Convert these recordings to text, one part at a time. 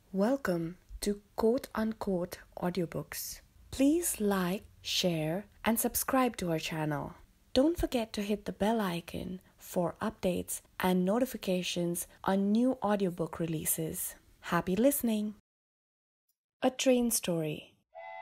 Welcome to Quote Unquote Audiobooks. Please like, share, and subscribe to our channel. Don't forget to hit the bell icon for updates and notifications on new audiobook releases. Happy listening! A Train Story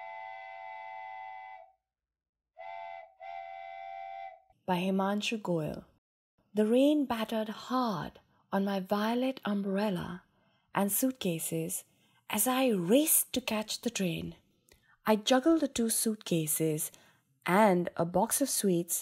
by Himanshu Goyal. The rain battered hard on my violet umbrella and suitcases as I raced to catch the train. I juggled the two suitcases and a box of sweets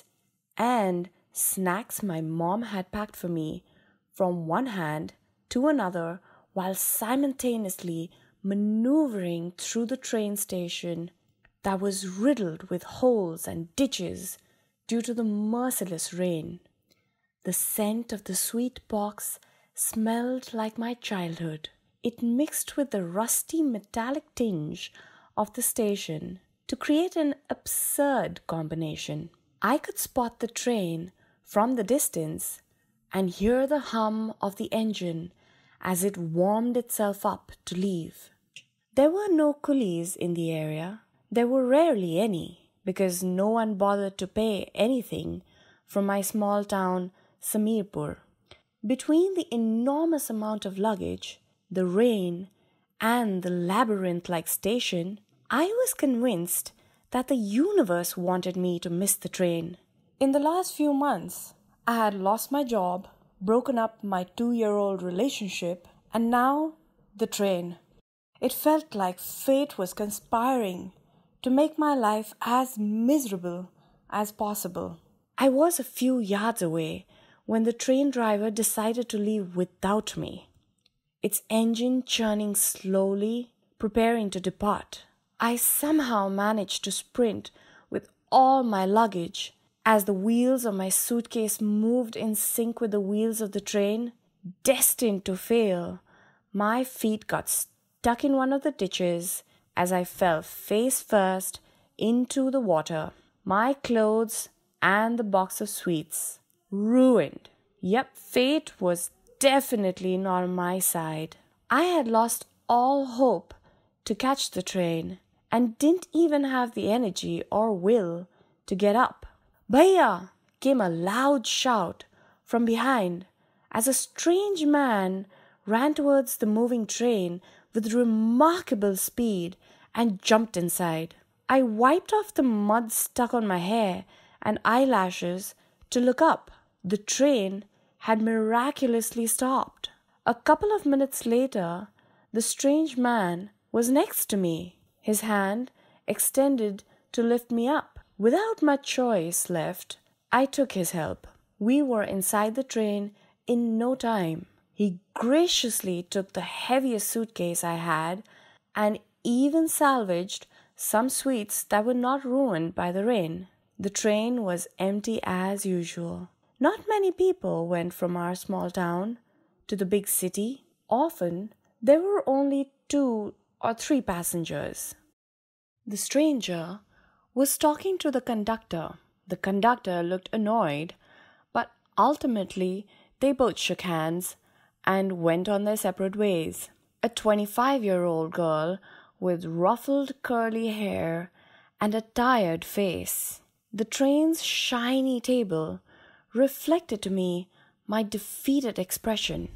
and snacks my mom had packed for me from one hand to another while simultaneously maneuvering through the train station that was riddled with holes and ditches due to the merciless rain. The scent of the sweet box smelled like my childhood. It mixed with the rusty metallic tinge of the station to create an absurd combination. I could spot the train from the distance and hear the hum of the engine as it warmed itself up to leave. There were no coolies in the area. There were rarely any, because no one bothered to pay anything from my small town Samirpur. Between the enormous amount of luggage, the rain, and the labyrinth-like station, I was convinced that the universe wanted me to miss the train. In the last few months, I had lost my job, broken up my 2-year-old relationship, and now the train. It felt like fate was conspiring to make my life as miserable as possible. I was a few yards away when the train driver decided to leave without me, its engine churning slowly, preparing to depart. I somehow managed to sprint with all my luggage as the wheels of my suitcase moved in sync with the wheels of the train. Destined to fail, my feet got stuck in one of the ditches as I fell face first into the water. My clothes and the box of sweets ruined. Yep, fate was definitely not on my side. I had lost all hope to catch the train and didn't even have the energy or will to get up. "Bhaiya!" came a loud shout from behind as a strange man ran towards the moving train with remarkable speed and jumped inside. I wiped off the mud stuck on my hair and eyelashes to look up. The train had miraculously stopped. A couple of minutes later, the strange man was next to me, his hand extended to lift me up. Without much choice left, I took his help. We were inside the train in no time. He graciously took the heaviest suitcase I had and even salvaged some sweets that were not ruined by the rain. The train was empty as usual. Not many people went from our small town to the big city. Often, there were only 2 or 3 passengers. The stranger was talking to the conductor. The conductor looked annoyed, but ultimately they both shook hands and went on their separate ways. A 25-year-old girl with ruffled curly hair and a tired face. The train's shiny table reflected to me my defeated expression.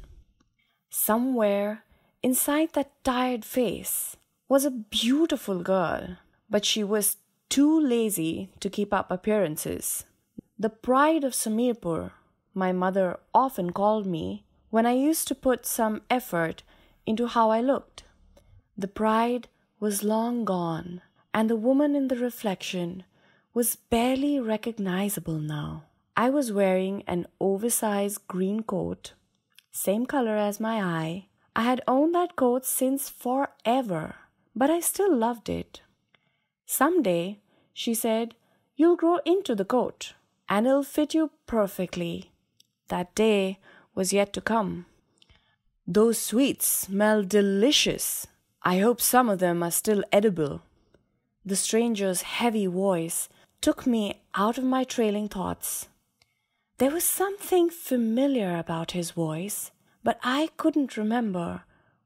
Somewhere inside that tired face was a beautiful girl, but she was too lazy to keep up appearances. The pride of Samirpur, my mother often called me when I used to put some effort into how I looked. The pride was long gone, and the woman in the reflection was barely recognizable now. I was wearing an oversized green coat, same color as my eye. I had owned that coat since forever, but I still loved it. "Someday," she said, "you'll grow into the coat, and it'll fit you perfectly." That day was yet to come. "Those sweets smell delicious. I hope some of them are still edible." The stranger's heavy voice took me out of my trailing thoughts. There was something familiar about his voice, but I couldn't remember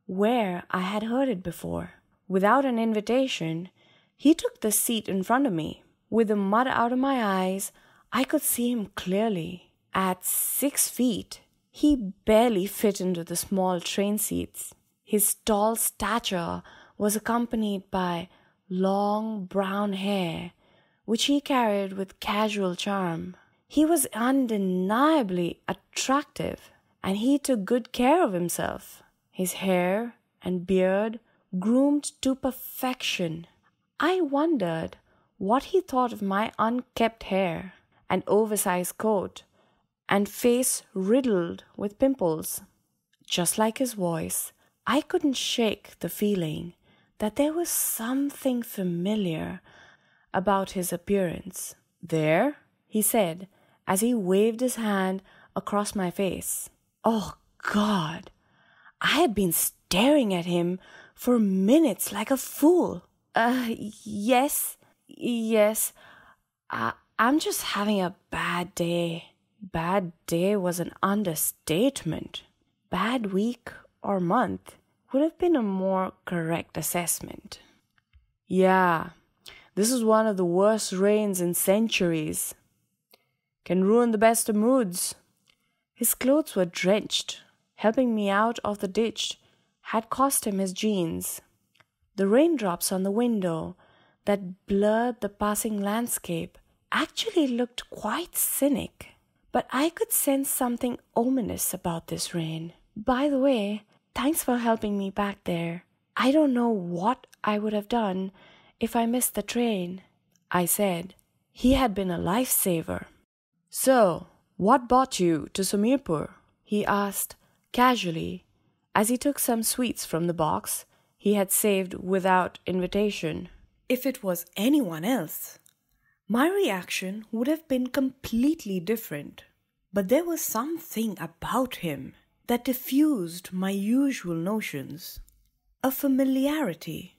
where I had heard it before. Without an invitation, he took the seat in front of me. With the mud out of my eyes, I could see him clearly. At 6 feet, he barely fit into the small train seats. His tall stature was accompanied by long brown hair, which he carried with casual charm. He was undeniably attractive, and he took good care of himself. His hair and beard groomed to perfection. I wondered what he thought of my unkempt hair and oversized coat and face riddled with pimples. Just like his voice, I couldn't shake the feeling that there was something familiar about his appearance. "There," he said as he waved his hand across my face. Oh God! I had been staring at him for minutes like a fool. Yes. I'm just having a bad day." Bad day was an understatement. Bad week or month would have been a more correct assessment. "Yeah, this is one of the worst rains in centuries. Can ruin the best of moods." His clothes were drenched. Helping me out of the ditch had cost him his jeans. The raindrops on the window that blurred the passing landscape actually looked quite cynic. But I could sense something ominous about this rain. "By the way, thanks for helping me back there. I don't know what I would have done if I missed the train," I said. He had been a lifesaver. "So, what brought you to Samirpur?" he asked casually as he took some sweets from the box he had saved without invitation. If it was anyone else, my reaction would have been completely different. But there was something about him that diffused my usual notions. A familiarity.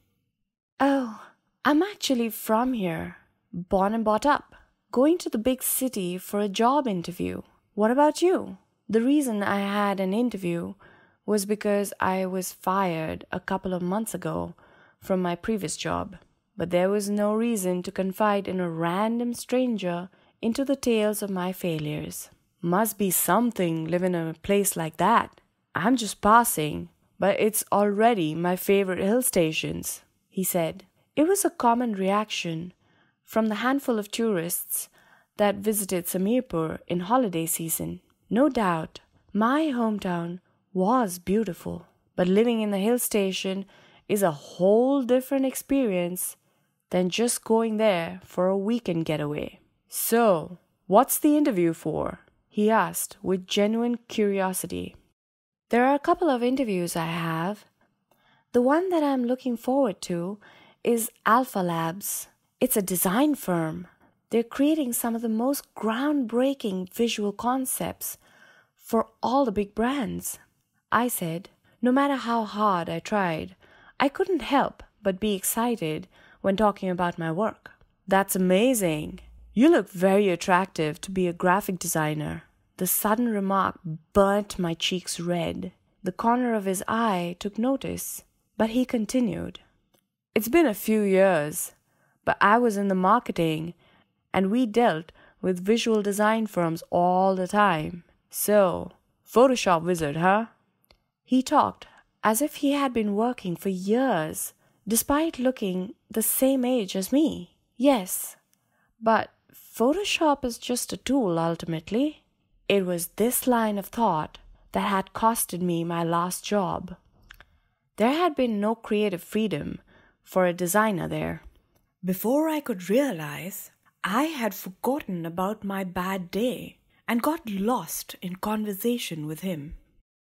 "Oh, I'm actually from here. Born and brought up. Going to the big city for a job interview. What about you?" The reason I had an interview was because I was fired a couple of months ago from my previous job. But there was no reason to confide in a random stranger into the tales of my failures. "Must be something living in a place like that. I'm just passing, but it's already my favorite hill stations," he said. It was a common reaction from the handful of tourists that visited Samirpur in holiday season. No doubt, my hometown was beautiful, but living in the hill station is a whole different experience than just going there for a weekend getaway. "So, what's the interview for?" he asked with genuine curiosity. "There are a couple of interviews I have. The one that I'm looking forward to is Alpha Labs. It's a design firm. They're creating some of the most groundbreaking visual concepts for all the big brands," I said. No matter how hard I tried, I couldn't help but be excited when talking about my work. "That's amazing. You look very attractive to be a graphic designer." The sudden remark burnt my cheeks red. The corner of his eye took notice, but he continued. "It's been a few years, but I was in the marketing, and we dealt with visual design firms all the time. So, Photoshop wizard, huh?" He talked as if he had been working for years, despite looking the same age as me. "Yes, but Photoshop is just a tool ultimately." It was this line of thought that had costed me my last job. There had been no creative freedom for a designer there. Before I could realize, I had forgotten about my bad day and got lost in conversation with him.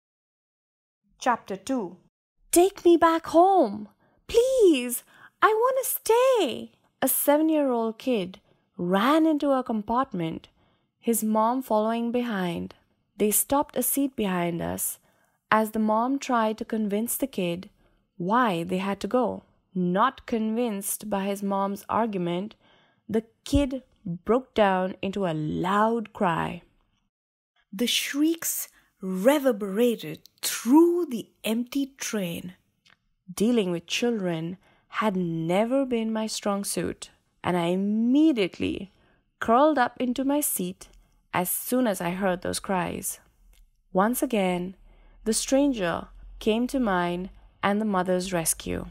Chapter 2. "Take me back home! Please! I want to stay!" A 7-year-old kid ran into a compartment, his mom following behind. They stopped a seat behind us as the mom tried to convince the kid why they had to go. Not convinced by his mom's argument, the kid broke down into a loud cry. The shrieks reverberated through the empty train. Dealing with children had never been my strong suit, and I immediately curled up into my seat as soon as I heard those cries. Once again, the stranger came to mind and the mother's rescue.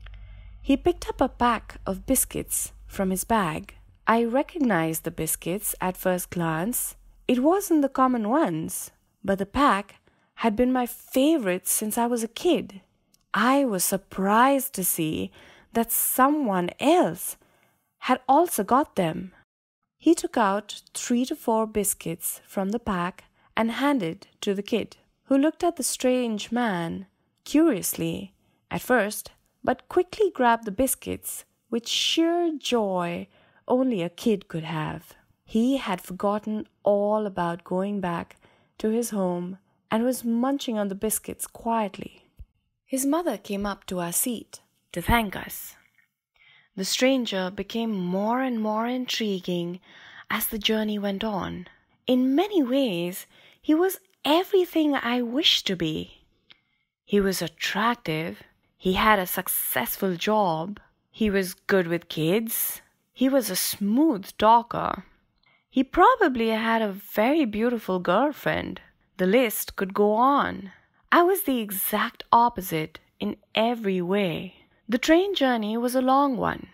He picked up a pack of biscuits from his bag. I recognized the biscuits at first glance. It wasn't the common ones, but the pack had been my favorite since I was a kid. I was surprised to see that someone else had also got them. He took out 3 to 4 biscuits from the pack and handed to the kid, who looked at the strange man curiously at first, but quickly grabbed the biscuits with sheer joy only a kid could have. He had forgotten all about going back to his home and was munching on the biscuits quietly. His mother came up to our seat to thank us. The stranger became more and more intriguing as the journey went on. In many ways, he was everything I wished to be. He was attractive. He had a successful job. He was good with kids. He was a smooth talker. He probably had a very beautiful girlfriend. The list could go on. I was the exact opposite in every way. The train journey was a long one,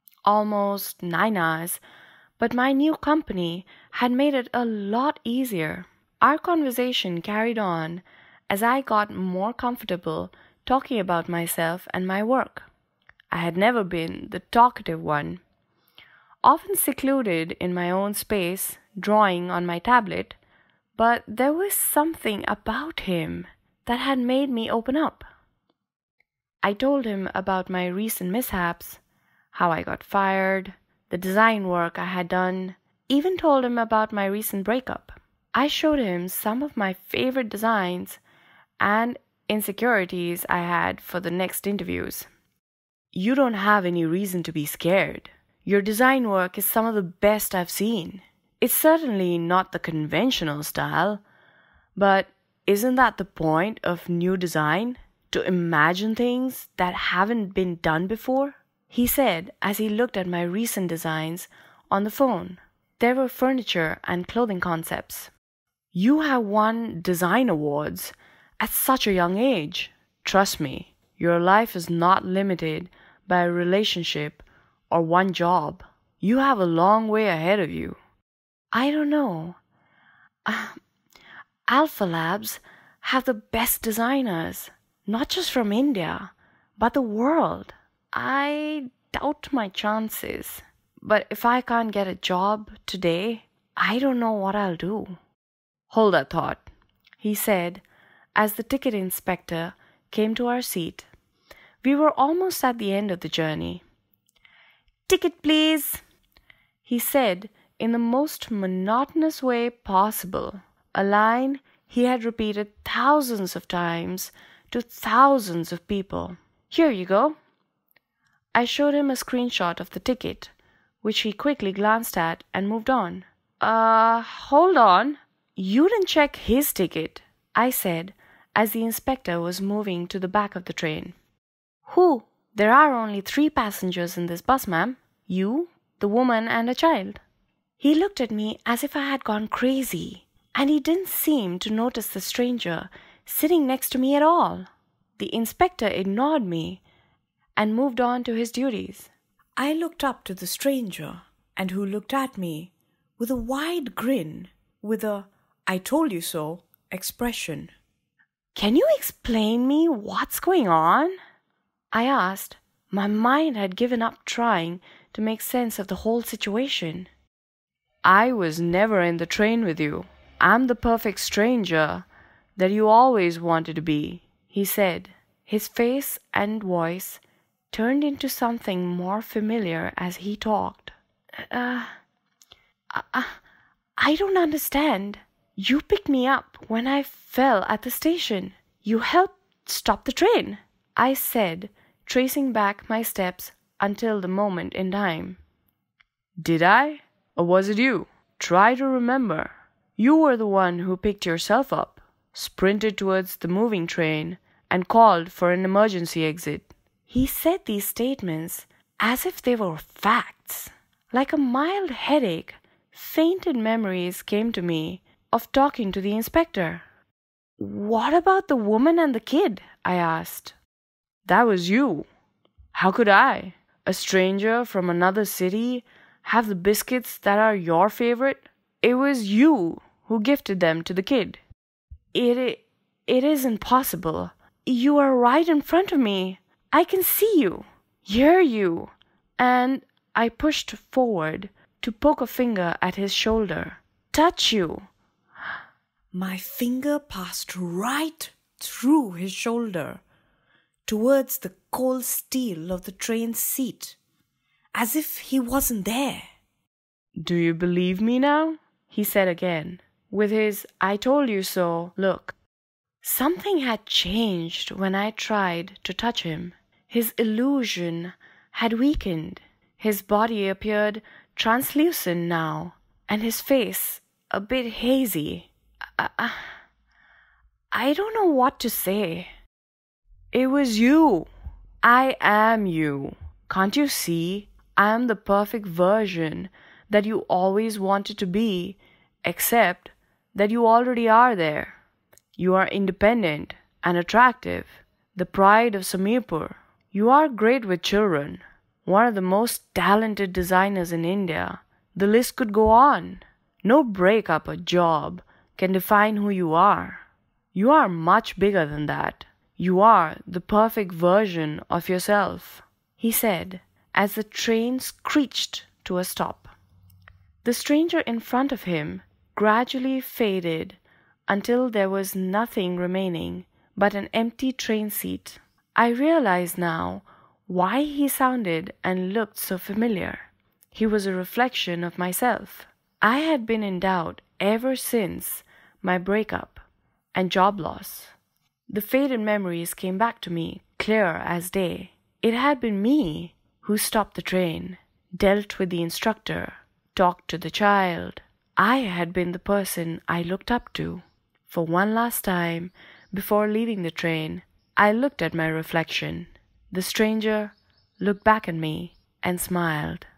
almost 9 hours, but my new company had made it a lot easier. Our conversation carried on as I got more comfortable talking about myself and my work. I had never been the talkative one, often secluded in my own space, drawing on my tablet, but there was something about him that had made me open up. I told him about my recent mishaps, how I got fired, the design work I had done, even told him about my recent breakup. I showed him some of my favorite designs and insecurities I had for the next interviews. You don't have any reason to be scared. Your design work is some of the best I've seen. It's certainly not the conventional style, but isn't that the point of new design? To imagine things that haven't been done before? He said as he looked at my recent designs on the phone. There were furniture and clothing concepts. You have won design awards at such a young age. Trust me, your life is not limited by a relationship or one job. You have a long way ahead of you. I don't know. Alpha Labs have the best designers, not just from India, but the world. I doubt my chances. But if I can't get a job today, I don't know what I'll do. Hold that thought, he said as the ticket inspector came to our seat. We were almost at the end of the journey. Ticket, please, he said in the most monotonous way possible, a line he had repeated thousands of times to thousands of people. Here you go. I showed him a screenshot of the ticket, which he quickly glanced at and moved on. Hold on. You didn't check his ticket, I said as the inspector was moving to the back of the train. Who? There are only 3 passengers in this bus, ma'am. You, the woman, and a child. He looked at me as if I had gone crazy, and he didn't seem to notice the stranger sitting next to me at all. The inspector ignored me and moved on to his duties. I looked up to the stranger, and who looked at me with a wide grin, with a "I told you so" expression. Can you explain me what's going on? I asked. My mind had given up trying to make sense of the whole situation. I was never in the train with you. I'm the perfect stranger that you always wanted to be, he said. His face and voice turned into something more familiar as he talked. I don't understand. You picked me up when I fell at the station. You helped stop the train, I said, tracing back my steps until the moment in time. Did I? Or was it you? Try to remember. You were the one who picked yourself up. sprinted towards the moving train, and called for an emergency exit. He said these statements as if they were facts. Like a mild headache, fainted memories came to me of talking to the inspector. "What about the woman and the kid?" I asked. "That was you. How could I, a stranger from another city, have the biscuits that are your favorite? It was you who gifted them to the kid." It isn't possible. You are right in front of me. I can see you, hear you." And I pushed forward to poke a finger at his shoulder. "Touch you." My finger passed right through his shoulder, towards the cold steel of the train's seat, as if he wasn't there. "Do you believe me now?" he said again, with his "I told you so" look. Something had changed when I tried to touch him. His illusion had weakened. His body appeared translucent now, and his face a bit hazy. I don't know what to say. "It was you. I am you. Can't you see? I am the perfect version that you always wanted to be, except that you already are there. You are independent and attractive, the pride of Samirpur. You are great with children, one of the most talented designers in India. The list could go on. No breakup or job can define who you are. You are much bigger than that. You are the perfect version of yourself," he said as the train screeched to a stop. The stranger in front of him gradually faded until there was nothing remaining but an empty train seat. I realized now why he sounded and looked so familiar. He was a reflection of myself. I had been in doubt ever since my breakup and job loss. The faded memories came back to me, clear as day. It had been me who stopped the train, dealt with the instructor, talked to the child. I had been the person I looked up to. For one last time, before leaving the train, I looked at my reflection. The stranger looked back at me and smiled.